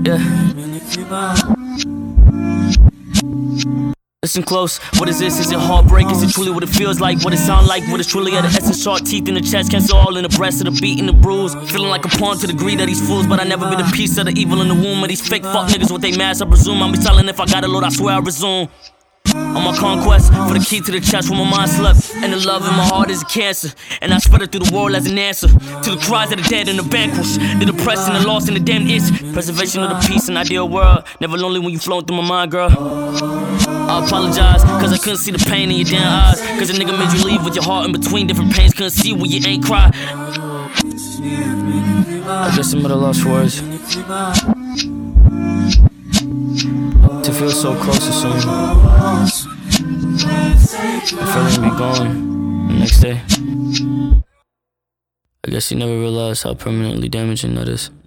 Listen close, what is this? Is it heartbreak? Is it truly what it feels like? What it sound like? What is truly at the essence? Sharp teeth in the chest, cancer all in the breast of the beat and the bruise. Feeling like a pawn to the greed of these fools, but I never be the piece of the evil in the womb of these fake fuck niggas with they mask. I presume I'll be silent if I got a load, I swear I resume. On my conquest, for the key to the chest where my mind slept. And the love in my heart is a cancer, and I spread it through the world as an answer to the cries of the dead and the vanquished, the depressed and the lost and the damned itch. Preservation of the peace and ideal world. Never lonely when you flowing through my mind, girl. I apologize, cause I couldn't see the pain in your damn eyes. Cause a nigga made you leave with your heart in between different pains. Couldn't see when you ain't cry. I guess I'm at a loss for words. To feel so close to someone, the feeling be gone the next day. I guess you never realized how permanently damaging that is.